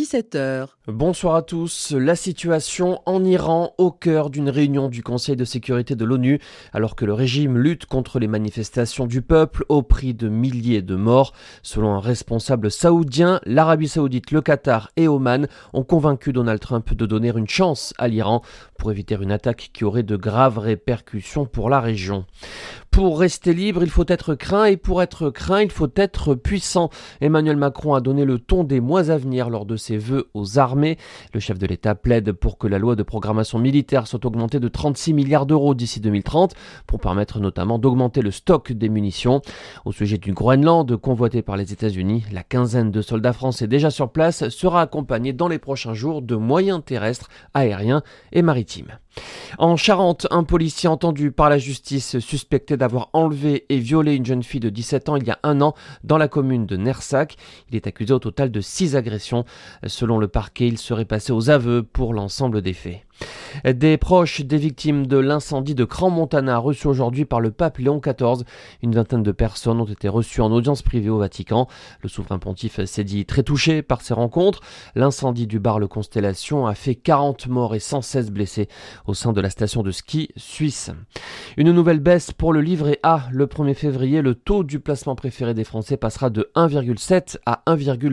17h. Bonsoir à tous. La situation en Iran au cœur d'une réunion du Conseil de sécurité de l'ONU, alors que le régime lutte contre les manifestations du peuple au prix de milliers de morts. Selon un responsable saoudien, l'Arabie Saoudite, le Qatar et Oman ont convaincu Donald Trump de donner une chance à l'Iran pour éviter une attaque qui aurait de graves répercussions pour la région. Pour rester libre, il faut être craint et pour être craint, il faut être puissant. Emmanuel Macron a donné le ton des mois à venir lors de ses vœux aux armées. Le chef de l'État plaide pour que la loi de programmation militaire soit augmentée de 36 milliards d'euros d'ici 2030 pour permettre notamment d'augmenter le stock des munitions. Au sujet du Groenland, convoité par les États-Unis, la quinzaine de soldats français déjà sur place sera accompagnée dans les prochains jours de moyens terrestres, aériens et maritimes. En Charente, un policier entendu par la justice suspecté d'avoir enlevé et violé une jeune fille de 17 ans il y a un an dans la commune de Nersac. Il est accusé au total de 6 agressions. Selon le parquet, il serait passé aux aveux pour l'ensemble des faits. Des proches des victimes de l'incendie de Crans-Montana reçus aujourd'hui par le pape Léon XIV. Une vingtaine de personnes ont été reçues en audience privée au Vatican. Le souverain pontife s'est dit très touché par ces rencontres. L'incendie du bar Le Constellation a fait 40 morts et 116 blessés au sein de la station de ski suisse. Une nouvelle baisse pour le livret A. Le 1er février, le taux du placement préféré des Français passera de 1,7 à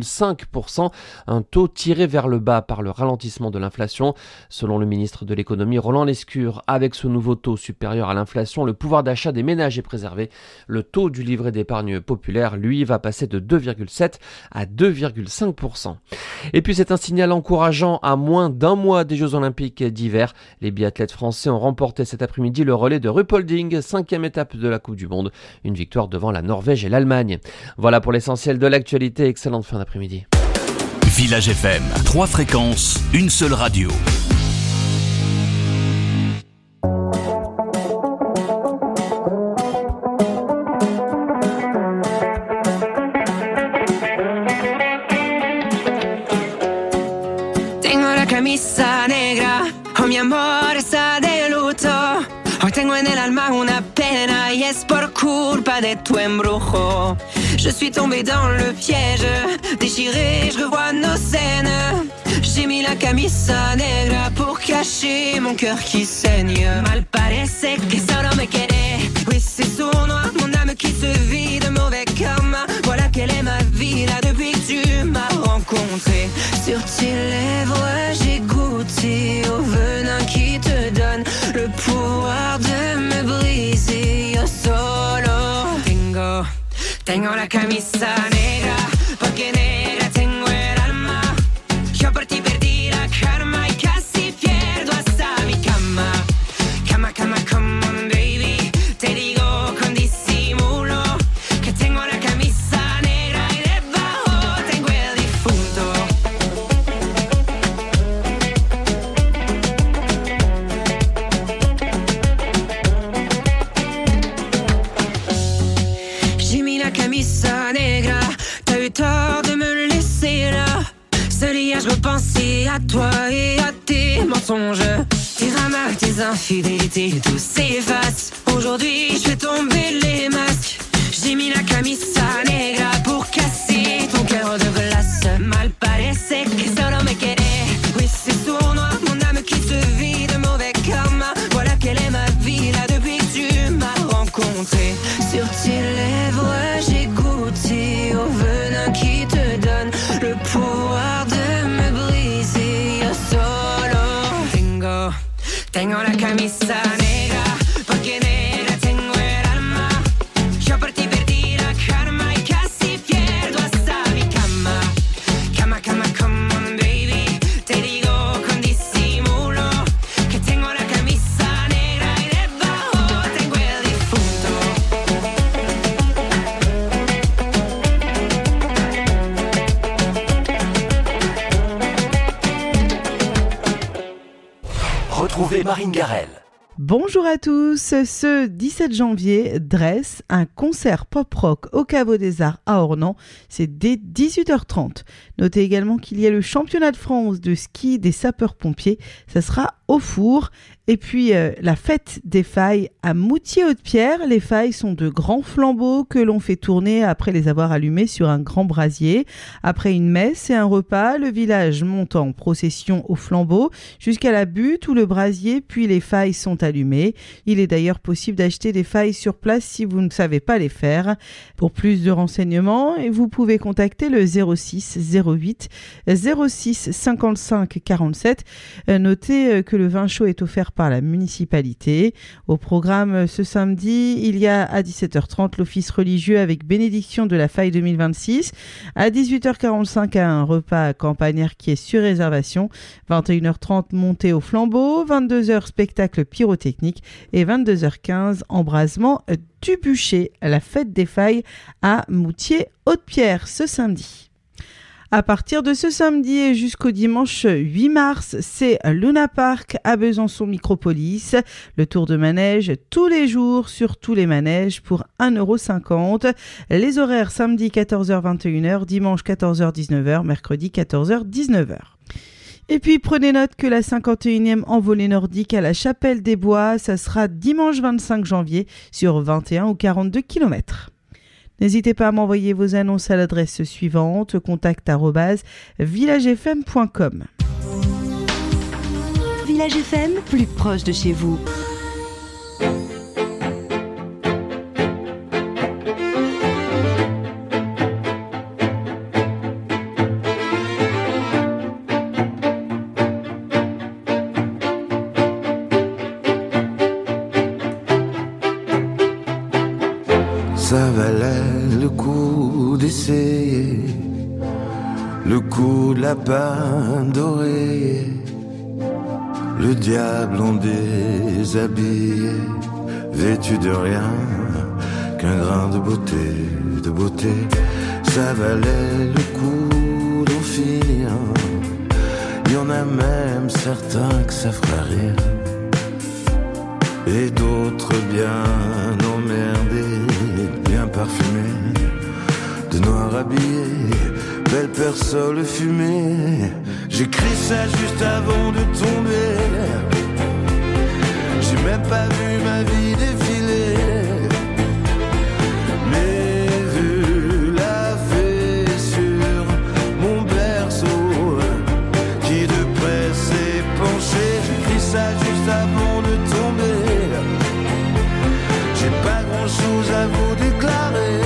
1,5%. Un taux tiré vers le bas par le ralentissement de l'inflation. Selon le ministre de l'économie Roland Lescure, avec ce nouveau taux supérieur à l'inflation, le pouvoir d'achat des ménages est préservé. Le taux du livret d'épargne populaire, lui, va passer de 2,7 à 2,5%. Et puis c'est un signal encourageant à moins d'un mois des Jeux Olympiques d'hiver. Les biathlètes français ont remporté cet après-midi le relais de Ruhpolding, 5e étape de la Coupe du Monde. Une victoire devant la Norvège et l'Allemagne. Voilà pour l'essentiel de l'actualité. Excellente fin d'après-midi. Village FM, 3 fréquences, une seule radio. Camisa negra, oh mi amor está de luto. Hoy tengo en el alma una pena y es por culpa de tu embrujo. Je suis tombée dans le piège, déchirée, je revois nos scènes. J'ai mis la camisa negra pour cacher mon cœur qui saigne. Mal parece que solo me quiere. Oui, c'est sournois, mon âme qui se vide de mauvais karma. Voilà quelle est ma vie là depuis que tu m'as rencontré. Sur tes lèvres, j'ai goûté au venin qui te donne le pouvoir de me briser. Yo solo tengo la camisa negra, porque negra tengo el alma. Yo por ti perdí la karma y casi pierdo hasta mi cama. Cama, cama, come on baby, te digo con disimulo que tengo la camisa negra y debajo tengo el difunto. J'ai mis la camisa negra, t'as eu tort de me laisser là. Seul hier je repensais à toi et à tes mensonges. Tes ramas, tes infidélités, tout s'efface. Aujourd'hui je fais tomber les masques. J'ai mis la camisa negra pour casser ton cœur de glace. Mal parece que solo me quiere. Oui, c'est sournois, mon âme qui se vide de mauvais karma. Voilà quelle est ma vie là depuis que tu m'as rencontré. Sur tes lèvres j'ai goûté au venin qui te donne le pouvoir de me briser. Yo solo tengo la camisa negra, porque negra tengo el alma. Yo por ti perdí la karma y casi pierdo hasta mi cama. Cama, cama, come on baby, te digo con disimulo que tengo la camisa negra y debajo tengo el difunto. Retrouvez Marine Garel. Bonjour à tous, ce 17 janvier, Dress, un concert pop-rock au Caveau des Arts à Ornans, c'est dès 18h30. Notez également qu'il y a le championnat de France de ski des sapeurs-pompiers, ça sera au four. Et puis la fête des failles à Moutier-Haute-Pierre. Les failles sont de grands flambeaux que l'on fait tourner après les avoir allumés sur un grand brasier. Après une messe et un repas, le village monte en procession aux flambeaux jusqu'à la butte où le brasier puis les failles sont allumées. Il est d'ailleurs possible d'acheter des failles sur place si vous ne savez pas les faire. Pour plus de renseignements, vous pouvez contacter le 06 08 06 55 47. Notez que le vin chaud est offert par la municipalité. Au programme ce samedi, il y a à 17h30 l'office religieux avec bénédiction de la faille 2026. À 18h45, un repas campagnard qui est sur réservation. 21h30, montée au flambeau. 22h, spectacle pyrotechnique. Et 22h15, embrasement du bûcher. La fête des failles à Moutier-Haute-Pierre ce samedi. À partir de ce samedi et jusqu'au dimanche 8 mars, c'est Luna Park à Besançon Micropolis. Le tour de manège tous les jours sur tous les manèges pour 1,50 €. Les horaires samedi 14h-21h, dimanche 14h-19h, mercredi 14h-19h. Et puis prenez note que la 51e envolée nordique à la Chapelle des Bois, ça sera dimanche 25 janvier sur 21 ou 42 km. N'hésitez pas à m'envoyer vos annonces à l'adresse suivante, contact@villagefm.com. Village FM, plus proche de chez vous. Ça valait le coup d'essayer le coup de lapin doré, le diable en déshabillé, vêtu de rien qu'un grain de beauté, ça valait le coup d'en finir. Il y en a même certains que ça fera rire, et d'autres bien emmerdés, bien parfumés, de noir habillés, belle persole fumée. J'écris ça juste avant de tomber, j'ai même pas vu ma vie défiler, mais vu la fée sur mon berceau qui de près s'est penché. J'écris ça juste avant de tomber, j'ai pas grand chose à vous déclarer.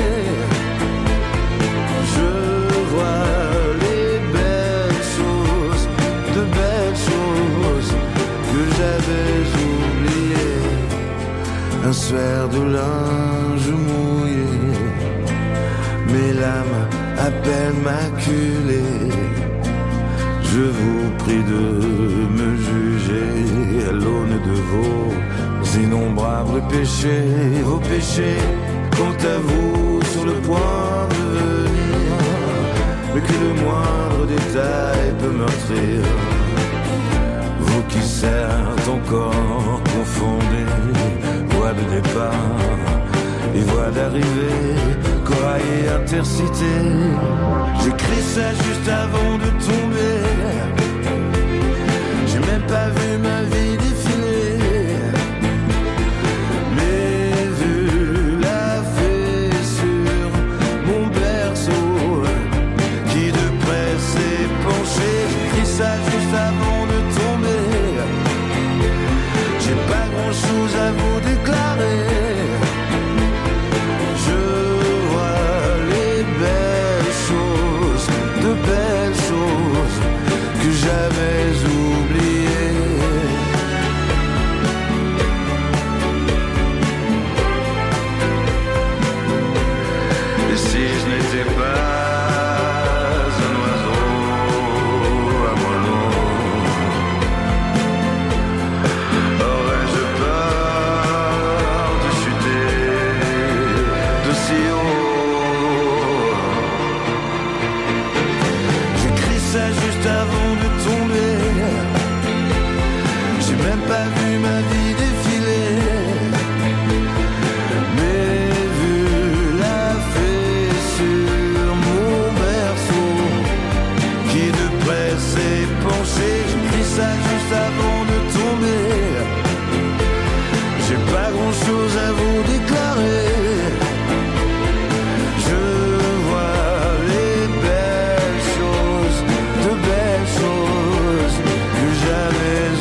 Je vois les belles choses, de belles choses que j'avais oubliées. Un suaire de linge mouillé, mes lames à peine maculées. Je vous prie de me juger à l'aune de vos innombrables péchés. Vos péchés, quant à vous, sur le point de venir, mais que le moindre détail peut meurtrir. Vous qui certes encore confondez voie de départ et voie d'arrivée, corail et intercité. J'écris ça juste avant de tomber, j'ai même pas vu ma vie défiler, mais vu la fée sur mon berceau qui de près s'est penché. J'écris ça juste avant de tomber, j'ai pas grand chose à vous déclarer. Je vois les belles choses, de belles choses que j'avais oubliées. Et si je n'étais pas un oiseau à moineau, aurais-je peur du pas grand chose à vous déclarer. Je vois les belles choses, de belles choses que j'avais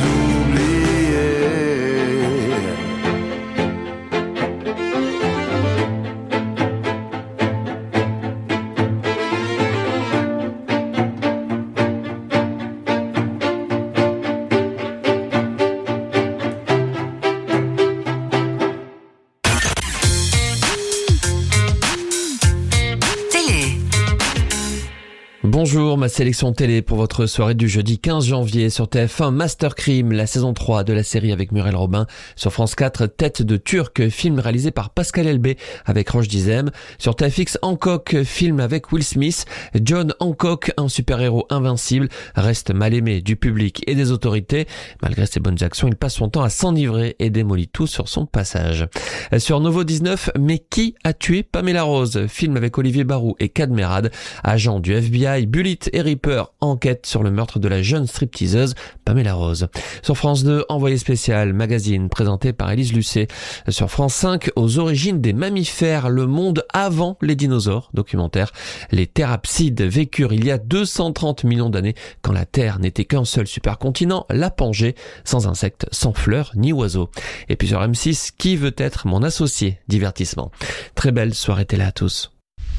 Bonjour, ma sélection télé pour votre soirée du jeudi 15 janvier sur TF1 Master Crime, la saison 3 de la série avec Muriel Robin. Sur France 4, Tête de Turc, film réalisé par Pascal Elbé avec Roche Dizem. Sur TFX, Hancock, film avec Will Smith. John Hancock, un super-héros invincible, reste mal aimé du public et des autorités. Malgré ses bonnes actions, il passe son temps à s'enivrer et démolit tout sur son passage. Sur Novo 19, Mais qui a tué Pamela Rose? Film avec Olivier Barou et Kad Merad, agent du FBI. Bullitt et Ripper enquêtent sur le meurtre de la jeune stripteaseuse Pamela Rose. Sur France 2, Envoyé spécial, magazine présenté par Élise Lucet. Sur France 5, Aux origines des mammifères, le monde avant les dinosaures, documentaire. Les thérapsides vécurent il y a 230 millions d'années quand la Terre n'était qu'un seul supercontinent, la Pangée, sans insectes, sans fleurs ni oiseaux. Et puis sur M6, Qui veut être mon associé? Divertissement. Très belle soirée télé à tous.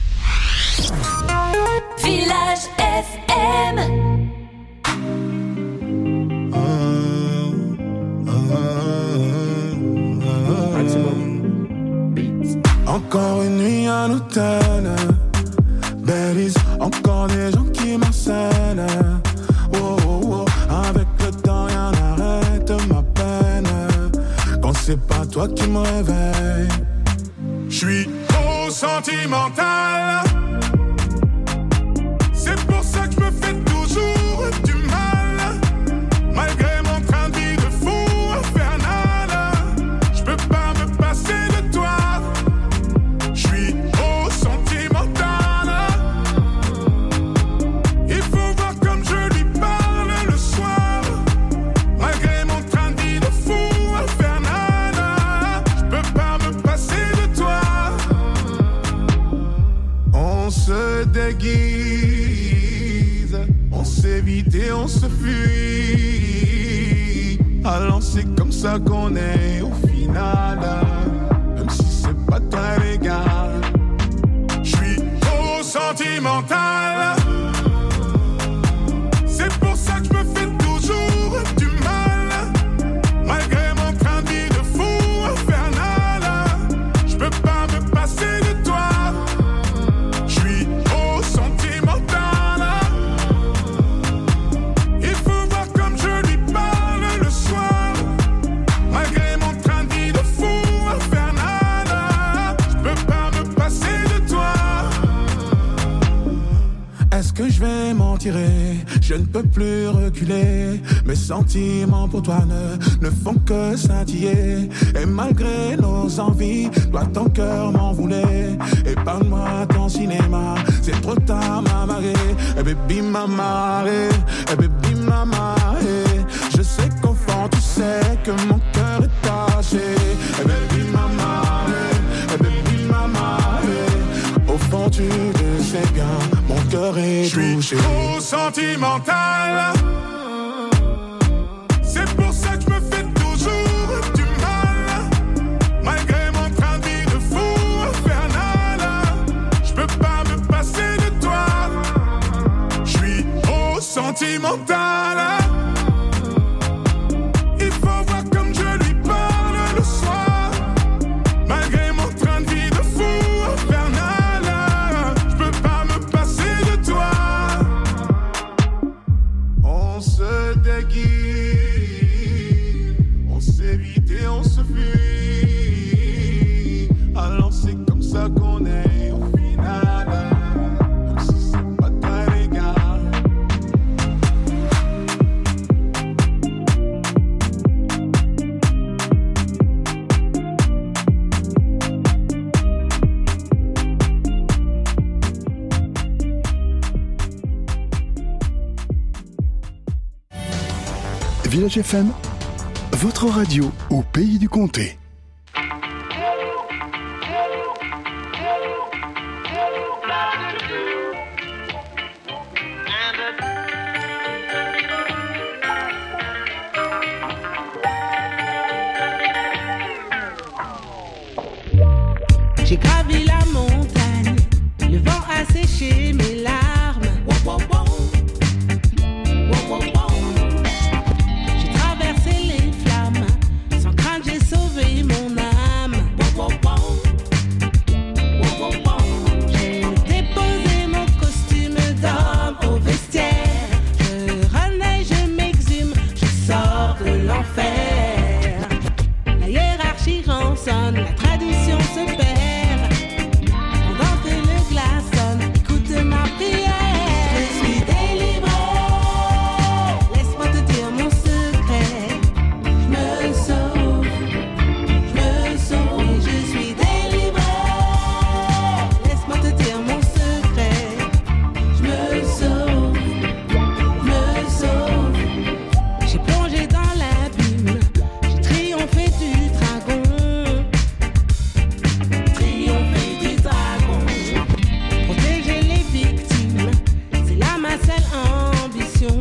Village FM. Encore une nuit à l'hôtel, Belize, encore des gens qui m'enseignent. Oh, oh, oh. Avec le temps rien n'arrête ma peine. Quand c'est pas toi qui me réveille, j'suis trop sentimental. C'est pour ça que je me fais toujours du mal. Malgré mon train de vie de fou infernal, je peux pas me passer de toi. Je suis trop sentimental. Il faut voir comme je lui parle le soir. Malgré mon train de vie de fou infernal, je peux pas me passer de toi. On se déguise, on s'évite et on se fuit. Alors c'est comme ça qu'on est au final. Même si c'est pas très légal. J'suis trop sentimental. C'est pour ça que je me fais toujours du mal. Malgré mon train de vie de fou infernal, je peux pas me passer de toi. J'suis trop sentimental. Il faut voir comme je lui parle le soir. Malgré mon train de vie de fou infernal, je peux pas me passer de toi. Est-ce que je vais m'en tirer? Je ne peux plus reculer. Mes sentiments pour toi ne font que scintiller. Et malgré nos envies, toi ton cœur m'en voulait. Épargne-moi ton cinéma, c'est trop tard m'a marré. Eh baby m'a marré, eh baby m'a marré. Je sais qu'au fond tu sais que mon cœur est taché. Eh baby m'a marré, eh baby m'a marré. Au fond tu le sais bien, mon cœur est touché. Je suis trop sentimental. C'est pour ça que je me fais toujours du mal. Malgré mon train de vie de fou infernal, je peux pas me passer de toi. Je suis trop sentimental. Il faut voir comme je lui parle le soir. Malgré mon train de vie de fou infernal, je peux pas me passer de toi. On se déguise, on s'évite et on se fuit. Alors c'est comme ça qu'on est au final. Même si c'est pas très légal. Village FM, votre radio au pays du comté. sonne, la tradition se perd. Pendant que le glas sonne, écoute ma prière. Je suis délivrée, laisse-moi te dire mon secret. Je me sauve, oui, je suis délivrée. Laisse-moi te dire mon secret. Je me sauve. J'ai plongé dans l'abîme, j'ai triomphé du dragon. Protéger les victimes, c'est là ma seule ambition.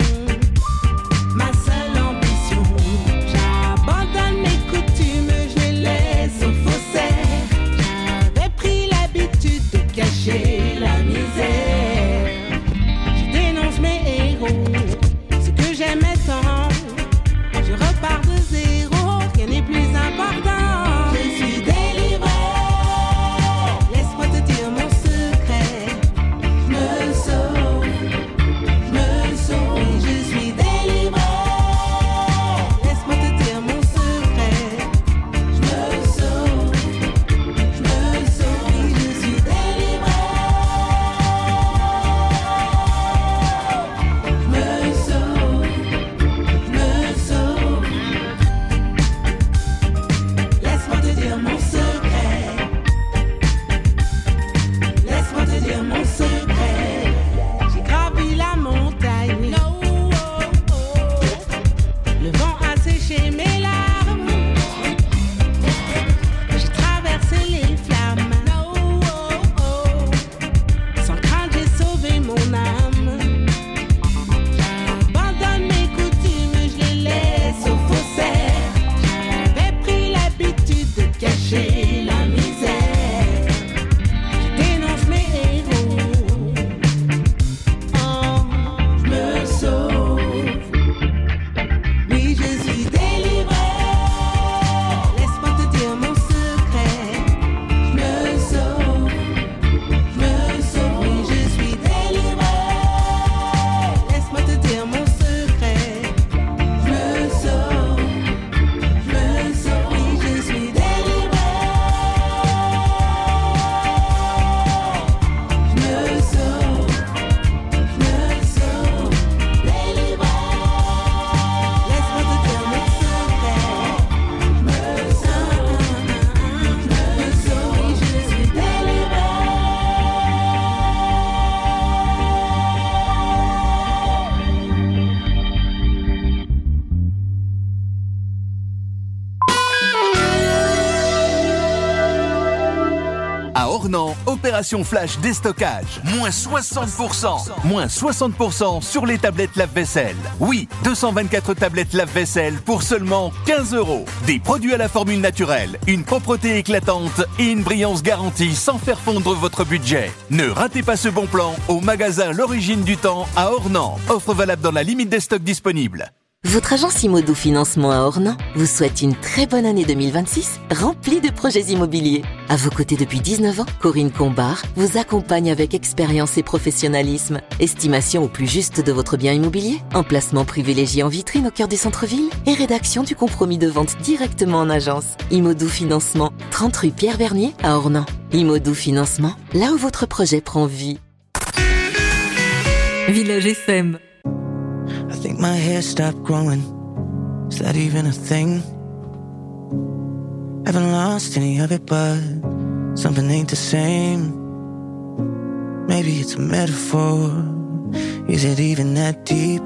J'abandonne mes coutumes, je les laisse aux faussaires. J'avais pris l'habitude de cacher la misère. Je dénonce mes héros, ce que j'aimais tant. Je repars de zéro, rien n'est plus important. Je suis délivrée, laisse-moi te dire mon secret. Je me sauve, oui, je suis délivrée. Laisse-moi te dire mon secret. Je me sauve, oui, je suis délivrée. Je me sauve. Laisse-moi te dire mon secret. Laisse-moi te dire mon secret. J'ai gravi la montagne. Le vent a séché mes larmes. J'ai traversé les flammes. Sans crainte, j'ai sauvé mon âme. J'abandonne mes coutumes, je les laisse aux faussaires. J'avais pris l'habitude de cacher la misère. Je dénonce mes héros. Oh, je me sauve. Oui, je suis délivrée. Laisse-moi te dire mon secret. Je me sauve. Oui, je suis délivrée. Laisse-moi te dire mon secret. Je me sauve. Oui, je suis délivrée. Je me sauve. Délivrée. Laisse-moi te dire mon secret. Je me sauve. Oui, je suis délivrée. À Ornans, opération flash déstockage. Moins 60%. Moins 60% sur les tablettes lave-vaisselle. Oui, 224 tablettes lave-vaisselle pour seulement 15 €. Des produits à la formule naturelle, une propreté éclatante et une brillance garantie sans faire fondre votre budget. Ne ratez pas ce bon plan au magasin L'Origine du Temps à Ornans. Offre valable dans la limite des stocks disponibles. Votre agence Imodou Financement à Ornans vous souhaite une très bonne année 2026 remplie de projets immobiliers. À vos côtés depuis 19 ans, Corinne Combard vous accompagne avec expérience et professionnalisme. Estimation au plus juste de votre bien immobilier, emplacement privilégié en vitrine au cœur du centre-ville et rédaction du compromis de vente directement en agence. Imodou Financement, 30 rue Pierre Bernier à Ornans. Imodou Financement, là où votre projet prend vie. Village FM. I think my hair stopped growing. Is that even a thing? Haven't lost any of it, but something ain't the same. Maybe it's a metaphor. Is it even that deep?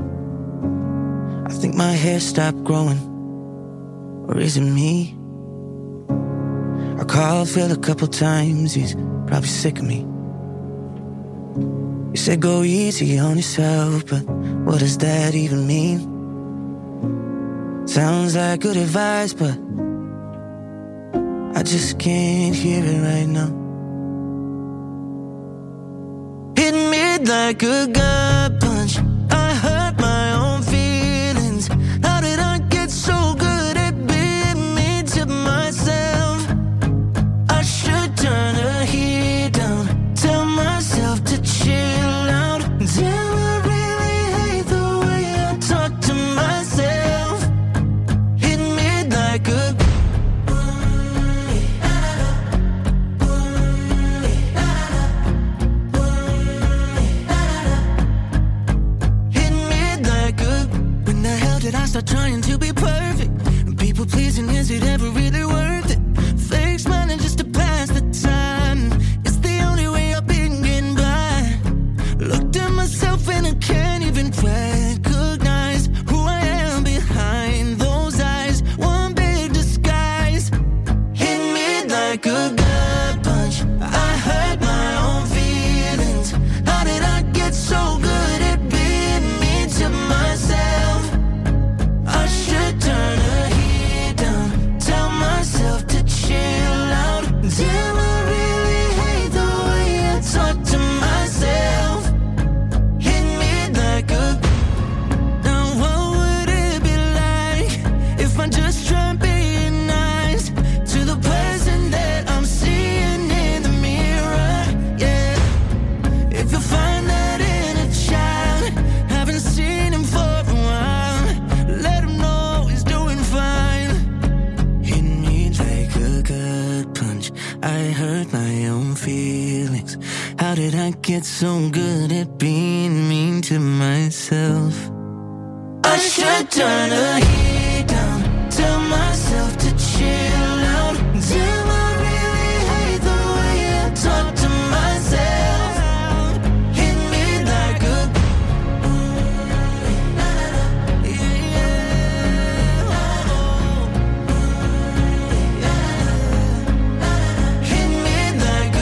I think my hair stopped growing. Or is it me? I called Phil a couple times. He's probably sick of me. You said go easy on yourself, but what does that even mean? Sounds like good advice, but I just can't hear it right now. Hit me like a gut punch. I hurt my own feelings. How did I get so good at being mean to myself? I should turn the heat down. Tell myself to chill out. Damn, I really hate the way I talk to myself. Hit me like a like a gut punch. I hurt my own feelings. How did I get so good at being mean to myself? I should turn the heat down, tell myself to chill out. Damn, I really hate the way I talk to myself. Hit me like a... Now what would it be like if I just try being nice to the person that I'm seeing in the mirror? Yeah, if you find that in a child, haven't seen him for a while, let him know he's doing fine. Hit me like a gut punch. I hurt my own feelings. How did I get so good at being mean to myself? I should turn the heat down, tell myself to chill out. Damn, I really hate the way I talk to myself. Hit me like a... Hit me like a...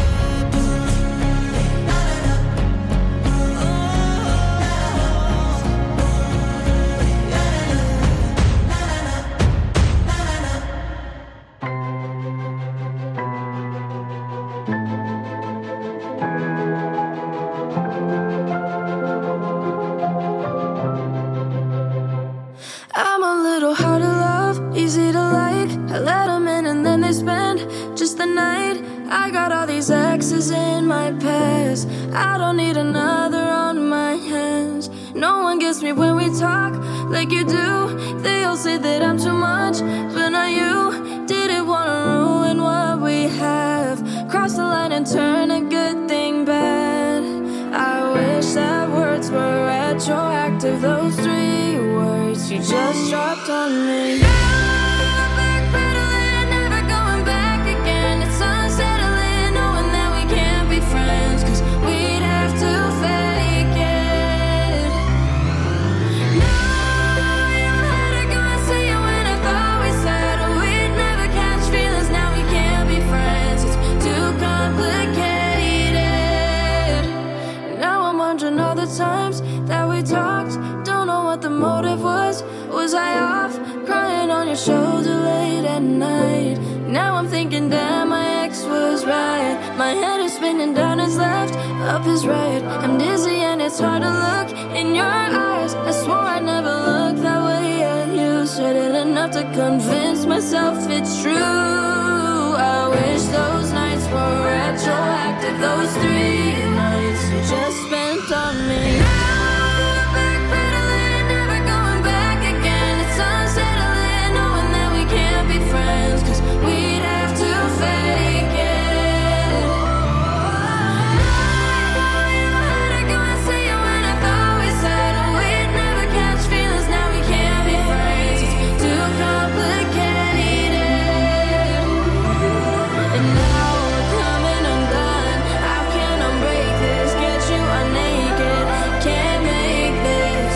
I'm a little hard to love, easy to like. I let them in and then they spend just the night. I got all these exes in my past. I don't need another on my hands. No one gets me when we talk like you do. They all say that I'm too much, but not you. Didn't wanna ruin what we have. Cross the line and turn a good thing bad. I wish that words were retroactive. Those 3 words you just dropped on me. Backpedaling, never going back again. It's unsettling knowing that we can't be friends, 'cause we'd have to fake it. No, you had to go and see it when I thought we said we'd never catch feelings. Now we can't be friends. It's too complicated. Now I'm wondering all the times that we talked. Don't know what the motive was. Was I off crying on your shoulder late at night? Now I'm thinking, damn, my ex was right. My head is spinning down his left, up his right. I'm dizzy and it's hard to look in your eyes. I swore I'd never look that way at you. Said it enough to convince myself it's true. I wish those nights were retroactive. Those 3 nights you just spent on me. Backpedaling, never going back again. It's unsettling knowing that we can't be friends, 'cause we'd have to fake it. No, you had to go and see it when I thought we said we'd never catch feelings. Now we can't be friends. It's too complicated. And now we're coming undone. How can I break this? Get you unnaked. Can't make this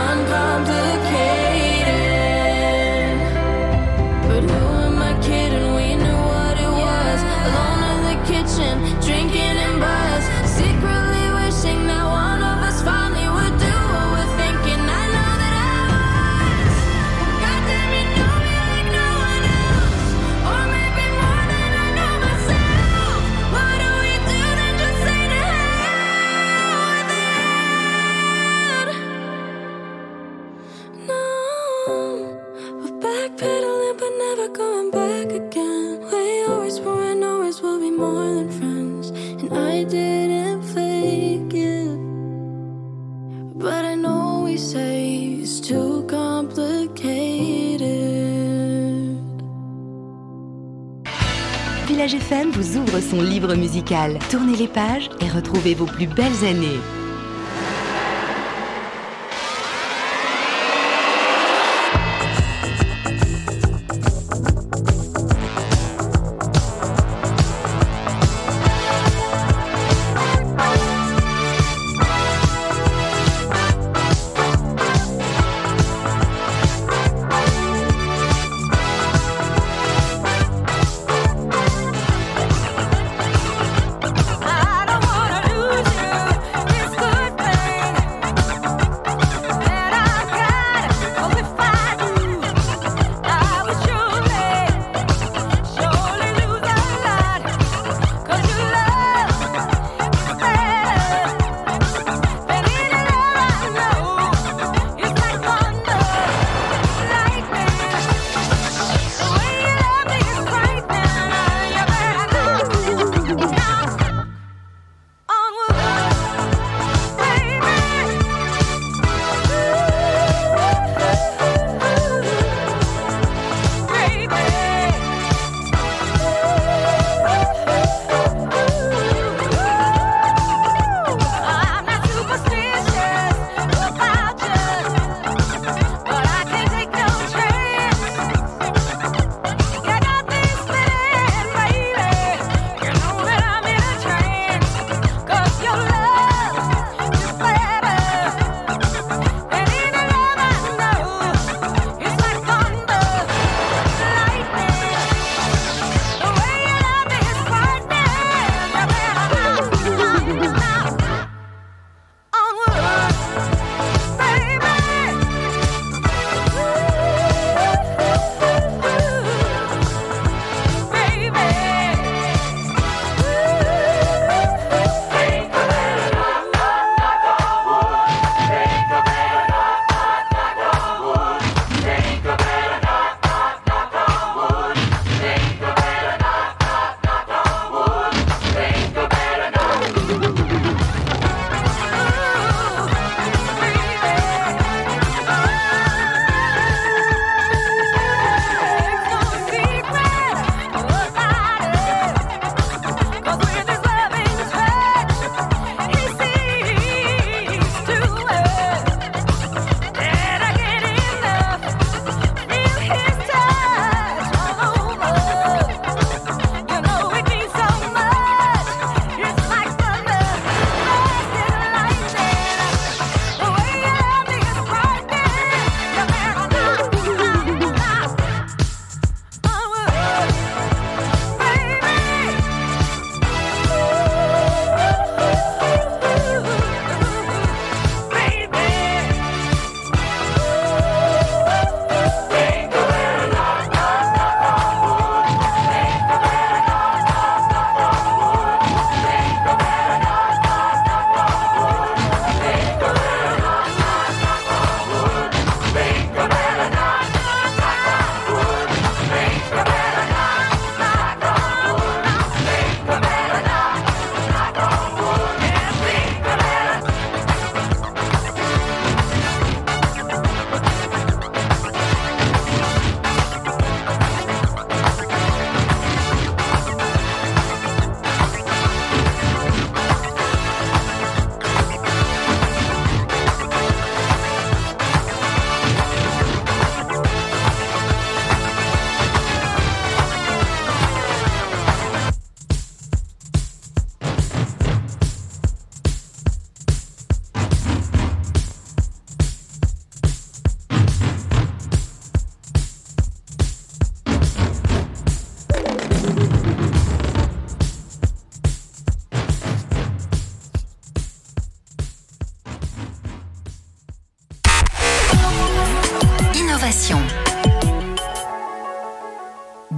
uncomplicated. But who am I kidding? We knew what it was. Alone in the kitchen, drinking and buzz. Secretly wishing that one of us finally would do what we're thinking. I know that I was. Goddamn, you know me like no one else. Or maybe more than I know myself. What do we do then? Just say to hell with it. No, we're backpedaling but never going back again. We always were and always will be more than friends. And I didn't fake it, but I know we say it's too complicated. Village FM vous ouvre son livre musical. Tournez les pages et retrouvez vos plus belles années.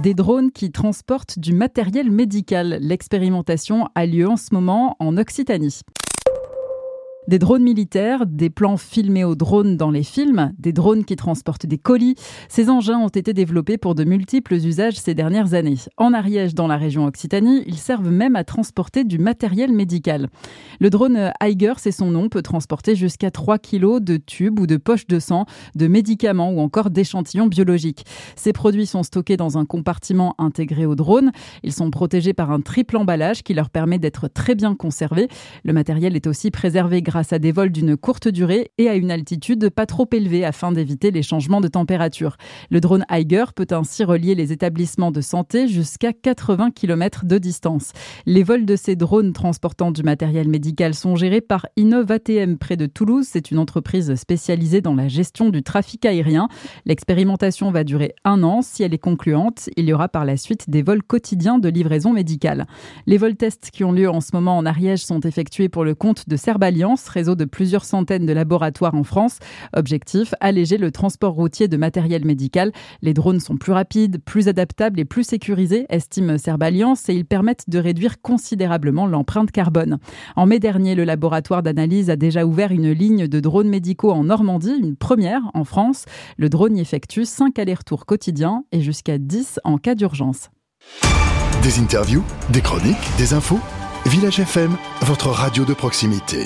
Des drones qui transportent du matériel médical. L'expérimentation a lieu en ce moment en Occitanie. Des drones militaires, des plans filmés au drone dans les films, des drones qui transportent des colis. Ces engins ont été développés pour de multiples usages ces dernières années. En Ariège, dans la région Occitanie, ils servent même à transporter du matériel médical. Le drone Eiger, c'est son nom, peut transporter jusqu'à 3 kilos de tubes ou de poches de sang, de médicaments ou encore d'échantillons biologiques. Ces produits sont stockés dans un compartiment intégré au drone. Ils sont protégés par un triple emballage qui leur permet d'être très bien conservés. Le matériel est aussi préservé grâce à des vols d'une courte durée et à une altitude pas trop élevée afin d'éviter les changements de température. Le drone Eiger peut ainsi relier les établissements de santé jusqu'à 80 km de distance. Les vols de ces drones transportant du matériel médical sont gérés par InnovATM près de Toulouse. C'est une entreprise spécialisée dans la gestion du trafic aérien. L'expérimentation va durer 1 an. Si elle est concluante, il y aura par la suite des vols quotidiens de livraison médicale. Les vols tests qui ont lieu en ce moment en Ariège sont effectués pour le compte de Serballiance, réseau de plusieurs centaines de laboratoires en France. Objectif, alléger le transport routier de matériel médical. Les drones sont plus rapides, plus adaptables et plus sécurisés, estime Serballiance, et ils permettent de réduire considérablement l'empreinte carbone. En mai dernier, le laboratoire d'analyse a déjà ouvert une ligne de drones médicaux en Normandie, une première en France. Le drone y effectue 5 allers-retours quotidiens et jusqu'à 10 en cas d'urgence. Des interviews, des chroniques, des infos. Village FM, votre radio de proximité.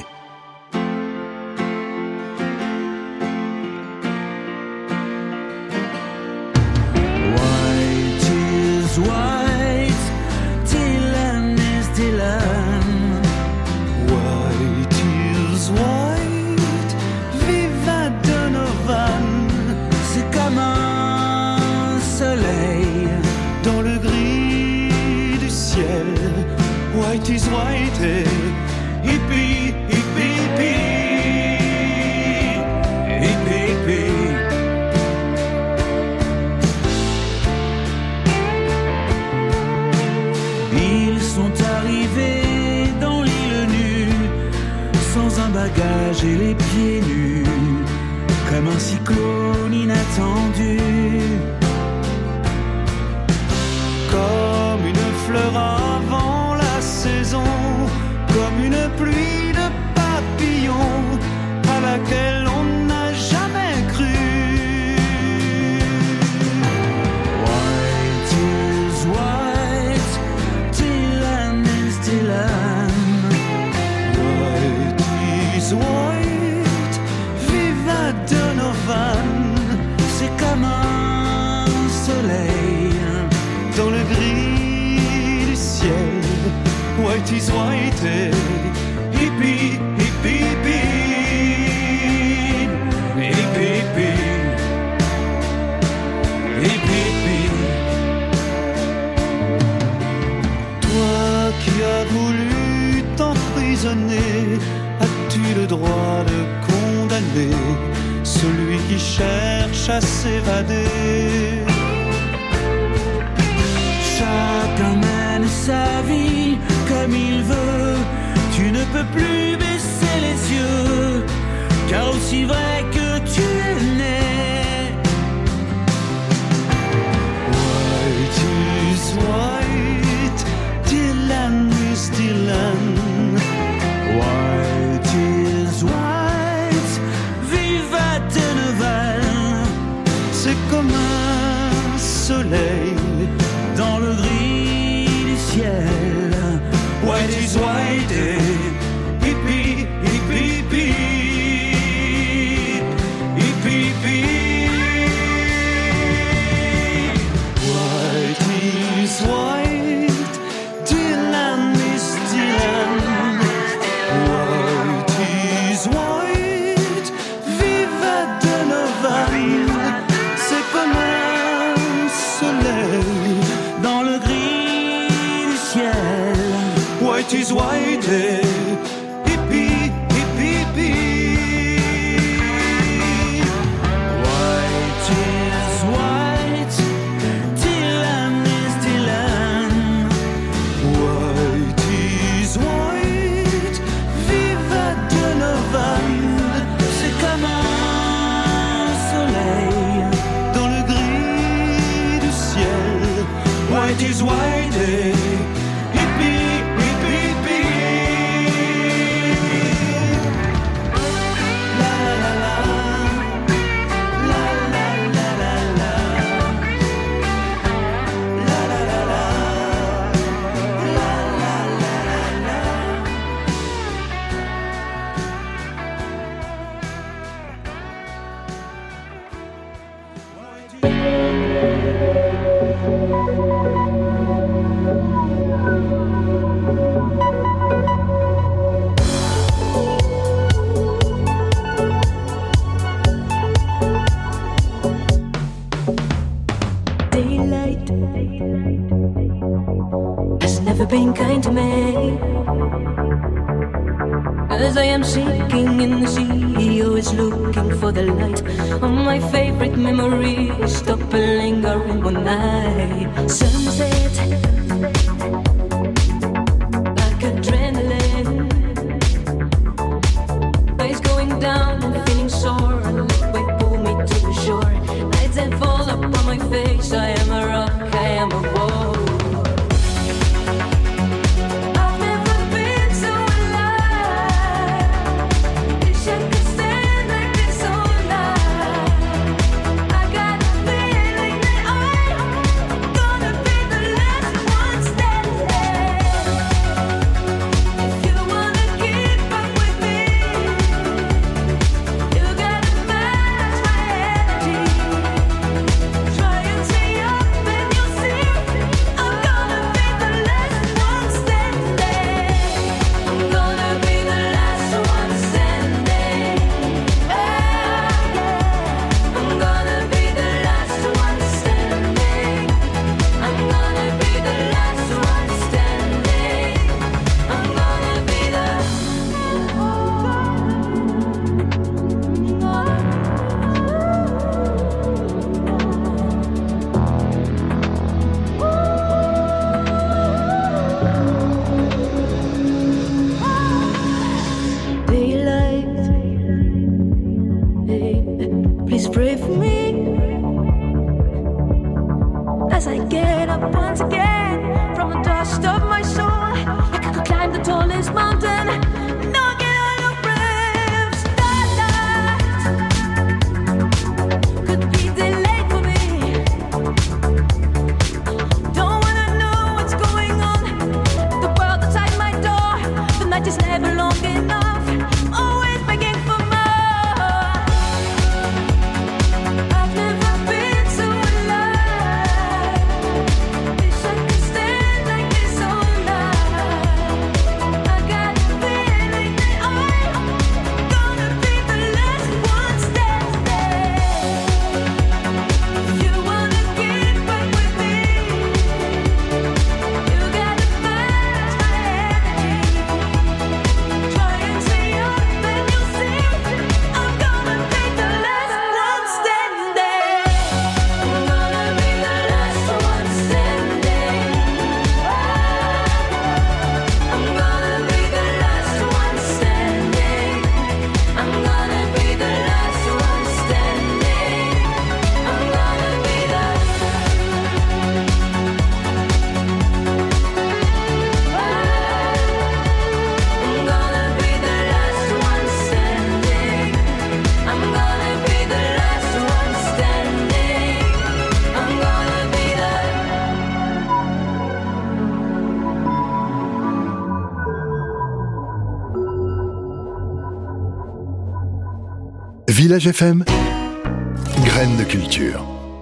White, Dylan is Dylan. White is white, viva Donovan. C'est comme un soleil dans le gris du ciel. White is white, hippie, hippie, hippie, hippie, hippie. Arrivés dans l'île nue, sans un bagage et les pieds nus, comme un cyclone inattendu, comme une fleur avant la saison, comme une pluie de papillons à laquelle on n'a jamais cru. White is white, Dylan is Dylan. White is white, viva Donovan. C'est comme un soleil dans le gris du ciel. White is white, hippie, hippie, hippie, hippie, hippie, hippie. Toi qui as voulu t'emprisonner, as-tu le droit de condamner celui qui cherche à s'évader? Chacun mène sa vie comme il veut. Tu ne peux plus baisser les yeux, car aussi vrai que tu es né. White is white, Dylan is Dylan. White is white, viva Donovan. C'est comme un soleil dans le gris du ciel. White is white, hippie, hippie, hippie, hippie, hippie. White is white, Dylan is Dylan. White is white, viva Donovan. C'est comme un soleil dans le gris du ciel. White is white, hippie, hippie, hippie. White is white, Dylan is Dylan. White is white, viva Donovan. C'est comme un soleil dans le gris du ciel. white is white. Hippie, hippie, hippie. La la la la la la la la la la la la Daylight has never been kind to me. As I am sinking in the sea, always looking for the light. All my favorite memories stop lingering one night. Sunset, like adrenaline, waves going down and feeling sore. Wait, pull me to the shore. Nights that fall upon my face. I am a rock, I am a wall. Please pray for me as I get up once again from the dust of my soul. Like I could climb the tallest mountain, knock it on your breath. Starlight could be delayed for me. Don't wanna know what's going on. The world outside my door. The night is never long enough. Always begging for more. Village FM, graines de culture.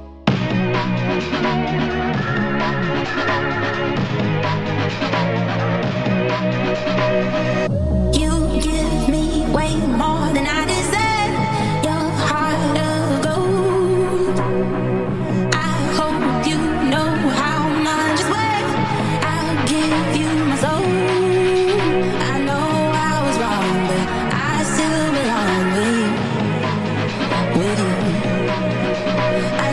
You give me way more than I deserve. Your heart of gold. I hope you know how much it's worth. I'll give you my soul. I know I was wrong, but I still belong with you. I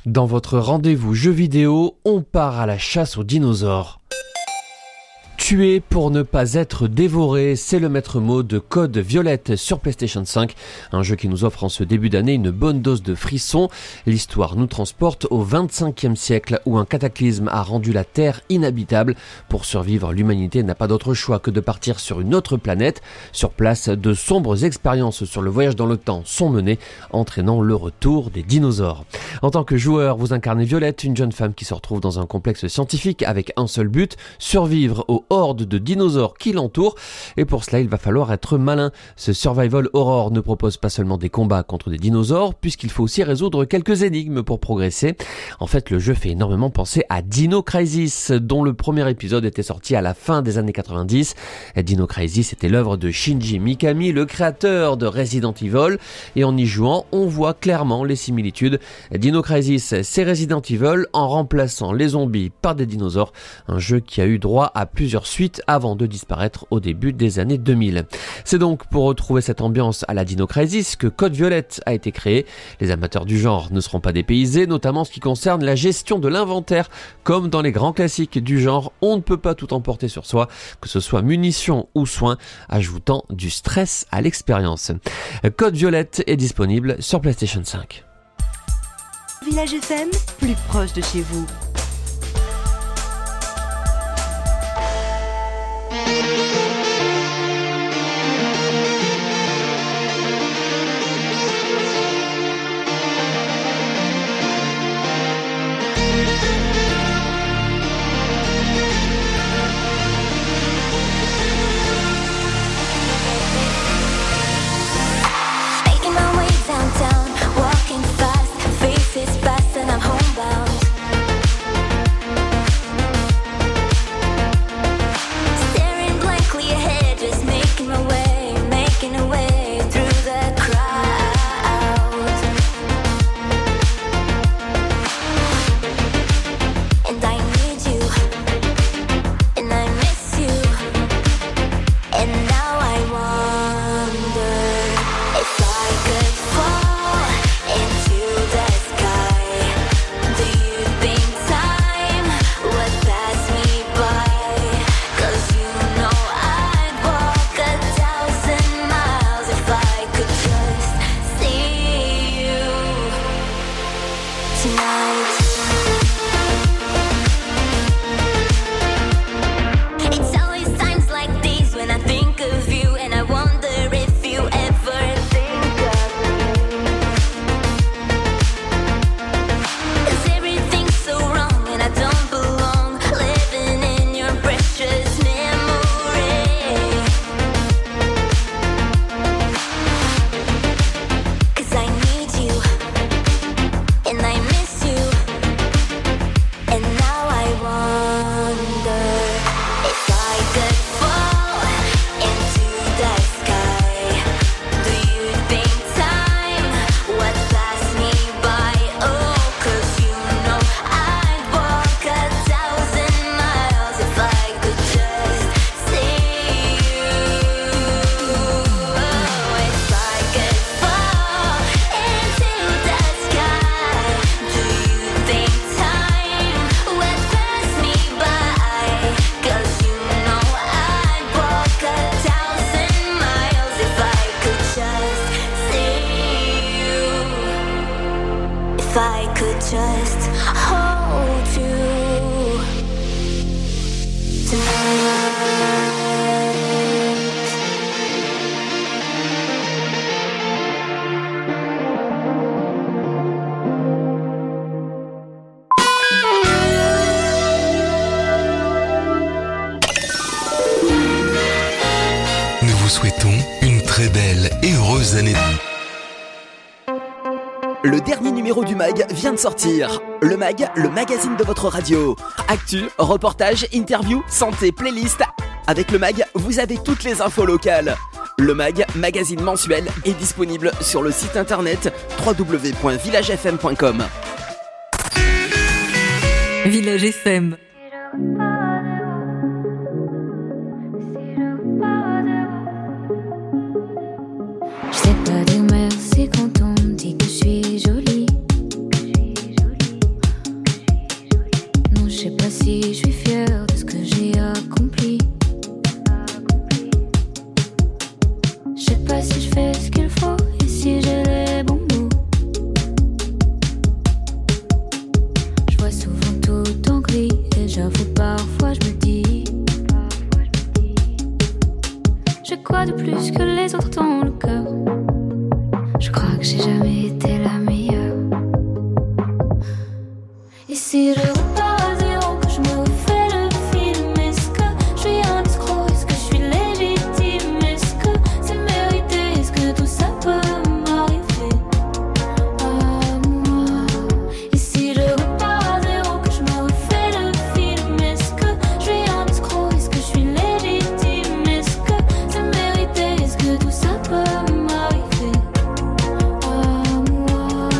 Dans votre rendez-vous jeux vidéo, on part à la chasse aux dinosaures. Tuer pour ne pas être dévoré, c'est le maître mot de Code Violette sur PlayStation 5, un jeu qui nous offre en ce début d'année une bonne dose de frissons. L'histoire nous transporte au 25e siècle où un cataclysme a rendu la Terre inhabitable. Pour survivre, l'humanité n'a pas d'autre choix que de partir sur une autre planète. Sur place, de sombres expériences sur le voyage dans le temps sont menées, entraînant le retour des dinosaures. En tant que joueur, vous incarnez Violette, une jeune femme qui se retrouve dans un complexe scientifique avec un seul but, survivre aux hordes de dinosaures qui l'entourent, et pour cela il va falloir être malin. Ce survival horror ne propose pas seulement des combats contre des dinosaures, puisqu'il faut aussi résoudre quelques énigmes pour progresser. En fait, le jeu fait énormément penser à Dino Crisis, dont le premier épisode était sorti à la fin des années 90. Dino Crisis était l'œuvre de Shinji Mikami, le créateur de Resident Evil, et en y jouant, on voit clairement les similitudes. Dino Crisis, c'est Resident Evil en remplaçant les zombies par des dinosaures, un jeu qui a eu droit à plusieurs suites avant de disparaître au début des années 2000. C'est donc pour retrouver cette ambiance à la Dino Crisis que Code Violette a été créé. Les amateurs du genre ne seront pas dépaysés, notamment en ce qui concerne la gestion de l'inventaire. Comme dans les grands classiques du genre, on ne peut pas tout emporter sur soi, que ce soit munitions ou soins, ajoutant du stress à l'expérience. Code Violette est disponible sur PlayStation 5. Village FM, plus proche de chez vous. Making my way downtown, walking fast, faces fast, and I'm homebound. Staring blankly ahead, just making a way through the crowd. And I need you, and I miss you, and now I wonder if I could fall into the sky. Do you think time would pass me by? 'Cause you know I'd walk 1,000 miles if I could just see you tonight. It's always times like these when I think of you, and I wonder if you ever think of me. 'Cause everything's so wrong and I don't belong, living in your precious memory. 'Cause I need you, and I miss you, and now I wonder if I could fall into the sky. Do you think time would pass me by? Oh, 'cause you know I'd walk 1,000 miles if I could just see you. Oh, if I could fall into the sky, do you think time would pass me by? 'Cause you know I'd walk 1,000 miles if I could just see you. If I could just hold you tonight. Nous vous souhaitons une très belle et heureuse année. Le dernier numéro du MAG vient de sortir. Le MAG, le magazine de votre radio. Actu, reportage, interview, santé, playlist. Avec le MAG, vous avez toutes les infos locales. Le MAG, magazine mensuel, est disponible sur le site internet www.villagefm.com. Village FM. Je sais pas dire merci quand on me dit que je suis jolie. si je repars à zéro, que je me refais le film, est-ce que je suis un escroc, est-ce que je suis légitime, est-ce que c'est mérité, est-ce que tout ça peut m'arriver à moi? Et si je repars à zéro, que je me refais le film, est-ce que je suis un escroc, est-ce que je suis légitime, est-ce que c'est mérité, est-ce que tout ça peut m'arriver à moi?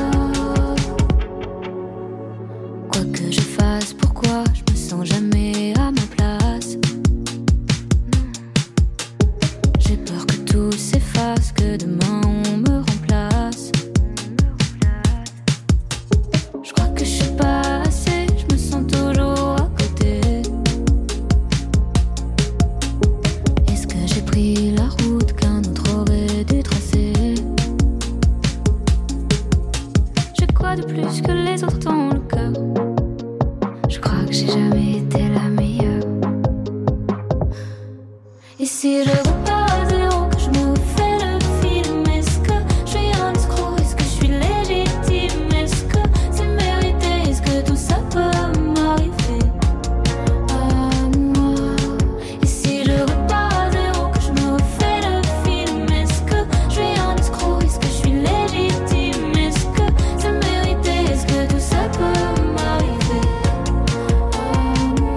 Quoi que je fasse, pourquoi je me sens jamais à ma place? J'ai peur que tout s'efface, que demain on me remplace. Je crois que je suis pas assez, je me sens toujours à côté. Est-ce que j'ai pris la route qu'un autre aurait dû tracer? J'ai quoi de plus que les autres dans le cœur? Je crois que j'ai jamais été la meilleure. Et si je repars à zéro, que je me refais le film, est-ce que je suis un escroc, est-ce que je suis légitime, est-ce que c'est mérité, est-ce que tout ça peut m'arriver à moi? Et si je repars à zéro, que je me refais le film, est-ce que je suis un escroc, est-ce que je suis légitime, est-ce que c'est mérité, est-ce que tout ça peut m'arriver à moi?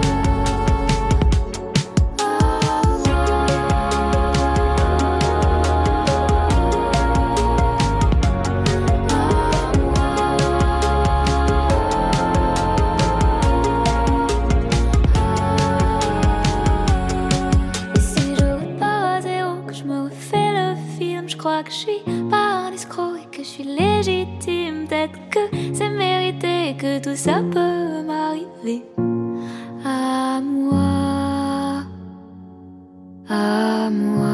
Et si je repars à zéro, que je me refais le film, je crois que je suis pas un escroc et que je suis légitime. Peut-être que c'est mérité, que tout ça peut m'arriver à moi, à moi.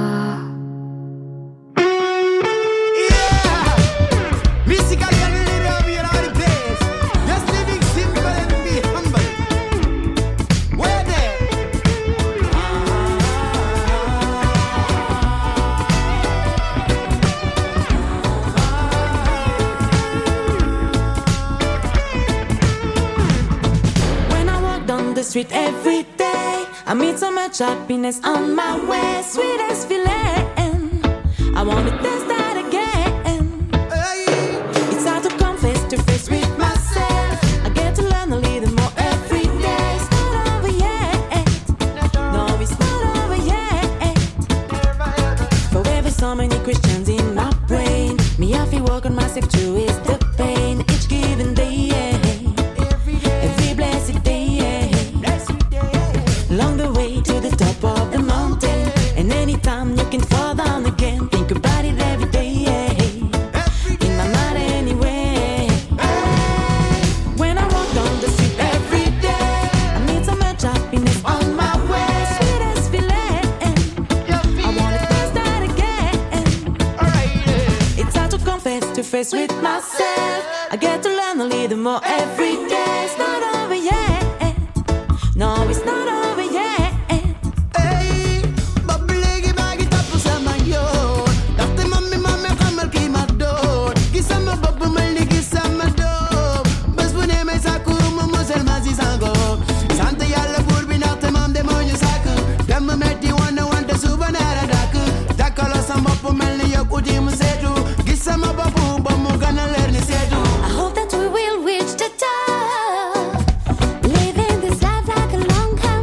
Musical can really love you in all the place. Just living simple and be humble. Where there? When I walk down the street every day, I meet so much happiness on my way. Sweetest feeling, I wanna taste that again. It's hard to confess to face with myself. I get to learn a little more every day. It's not over yet. No, it's not over yet. Forever so many questions in my brain. Me I feel walk on myself through is the pain. Each given day, every blessed day, along the way to the top of the mountain. And anytime you can fall down again, think about it every day, in my mind anyway. When I walk down the street every day, I meet so much happiness on my way. Sweetest feeling, I wanna taste that again. It's hard to confess to face with myself. I get to learn a little more every day. It's not over yet. No, it's not over yet. Hey, bablegi bagi tapu sama yo. Dachte mami kamal ki mador. Kisama babu mali kisama do. Bas bune me saku mumu selmazi sango. Santa yalla burbi nachte mam demonyo saku. Dem metti wanda subanara daku. Dakalo sama babu mali yokuti musetu. Kisama babu bamu gana lerni setu. I hope that we will reach the top, living this life like a long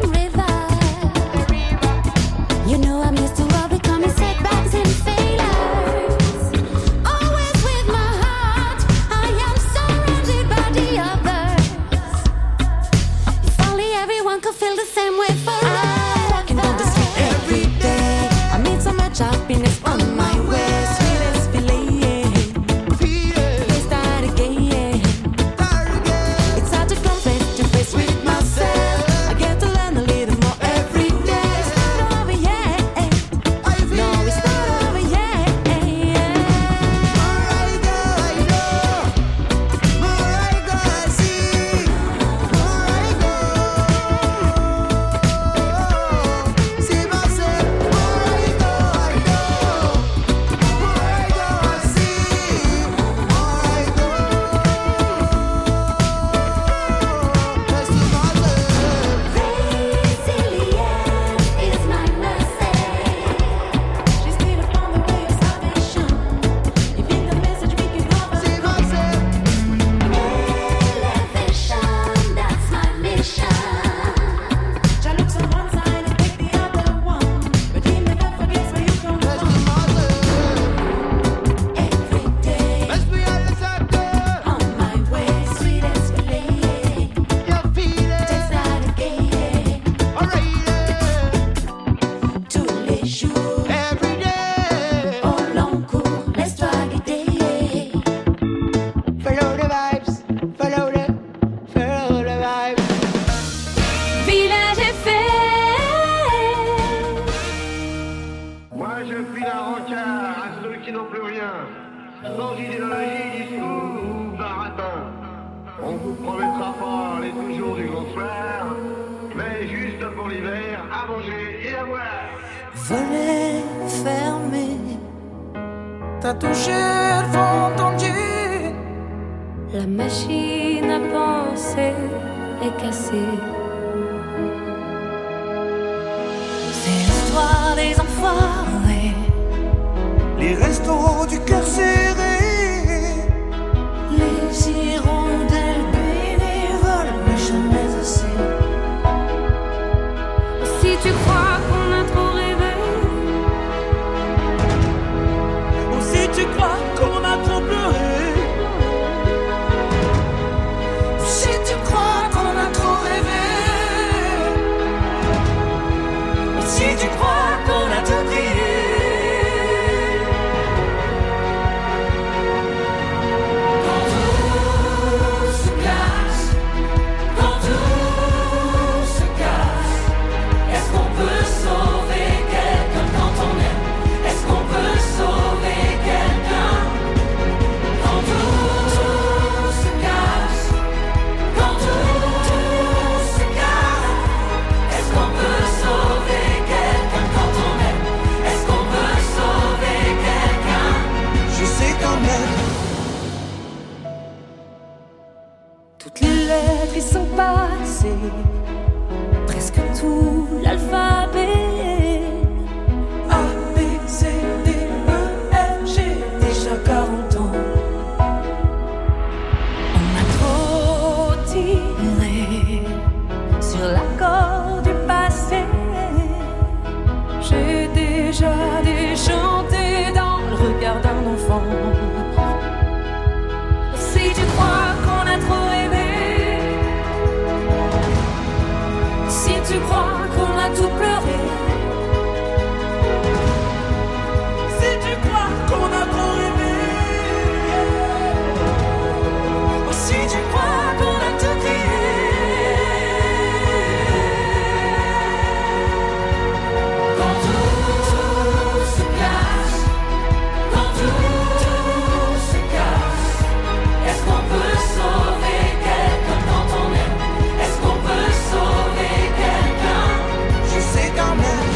Sans idéologie, discours ou baratin. On vous promettra pas les toujours du bonsoir, mais juste pour l'hiver, à manger et à boire. Volet fermé, t'as touché le fond tendu. La machine à penser est cassée. C'est l'histoire des enfoirés, les restos du cœur serré, les hirondelles bénévoles, mais jamais assez. Si tu crois qu'on a trop rêvé, ou si tu crois qu'on a trop pleuré, ou si tu crois qu'on a trop rêvé, ou si tu crois qu'on a tout crié. Quand tout se casse, quand tout se casse, est-ce qu'on peut sauver quelqu'un quand on aime? Est-ce qu'on peut sauver quelqu'un? Quand tout se casse, quand tout se casse, est-ce qu'on peut sauver quelqu'un quand on aime? Est-ce qu'on peut sauver quelqu'un? Je sais quand même. Toutes les lettres y sont passées, presque tout l'alphabet. A, B, C, D, E, F, G, déjà 40 ans. On a trop tiré sur l'accord du passé. J'ai déjà déchanté dans le regard d'un enfant. Si tu crois qu'on a trop rêvé, si tu crois qu'on a tout pleuré, si tu crois qu'on a trop rêvé, si tu crois qu'on a tout crié. Quand tout se casse, quand tout se casse, est-ce qu'on peut sauver quelqu'un quand on aime? Est-ce qu'on peut sauver quelqu'un? Je sais quand même.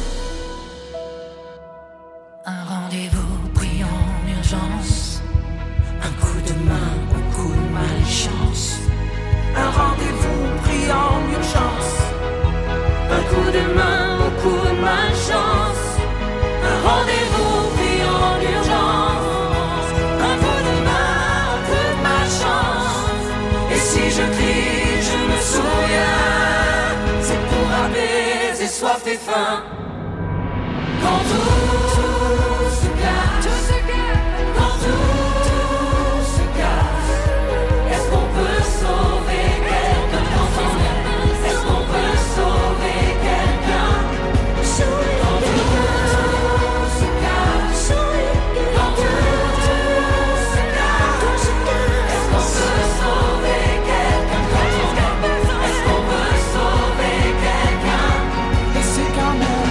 Un rendez-vous pris en urgence, un coup de main au coup de malchance. Un rendez-vous pris en urgence, un coup de main au coup de malchance. Un rendez-vous pris en urgence, un coup de main au coup de malchance. Et si je crie, je me souviens, c'est pour apaiser soif et faim. Quand tout se casse, quand tout se casse, est-ce qu'on peut sauver quelqu'un quand on aime? Est-ce qu'on peut sauver quelqu'un? Quand tout se casse, quand tout se casse, est-ce qu'on peut sauver quelqu'un quand on aime? Est-ce qu'on peut sauver quelqu'un? Et c'est quand même.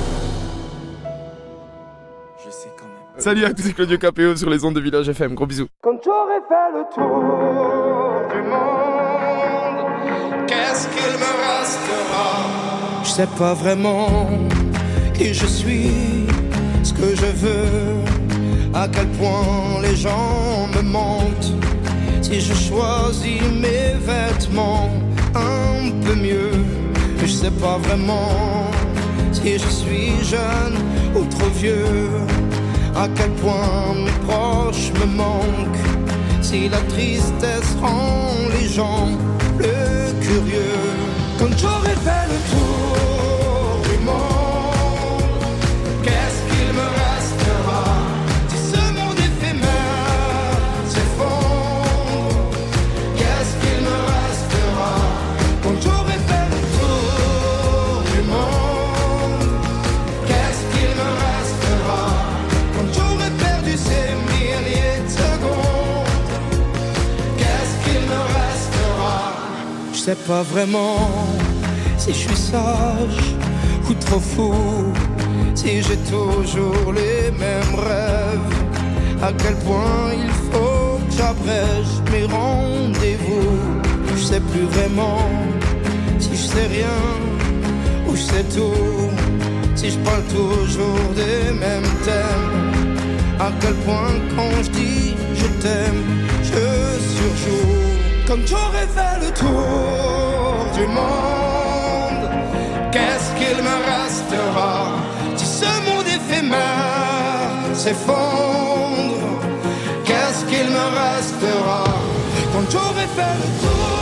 Je sais quand même. Salut à tous, c'est Claudio Capéo sur les ondes de Village FM. Gros bisous. Quand j'aurai fait le tour du monde, Qu'est-ce qu'il me restera? Je sais pas vraiment qui je suis, ce que je veux, à quel point les gens me mentent. Si je choisis mes vêtements un peu mieux, je sais pas vraiment si je suis jeune ou trop vieux, à quel point mes proches me manquent, si la tristesse rend les gens plus curieux. Quand j'aurai fait le tour du monde, qu'est-ce qu'il me restera? Si ce monde éphémère s'effondre, qu'est-ce qu'il me restera? Quand j'aurai fait le tour du monde, qu'est-ce qu'il me restera? Quand j'aurai perdu ces milliers de secondes, qu'est-ce qu'il me restera? Je sais pas vraiment si je suis sage ou trop fou, si j'ai toujours les mêmes rêves, à quel point il faut que j'abrège mes rendez-vous. Je sais plus vraiment si je sais rien ou je sais tout, si je parle toujours des mêmes thèmes. À quel point quand je dis je t'aime, je surjoue. Comme j'aurais fait le tour du monde, qu'est-ce qu'il me restera si ce monde éphémère s'effondre? Qu'est-ce qu'il me restera quand j'aurais fait le tour?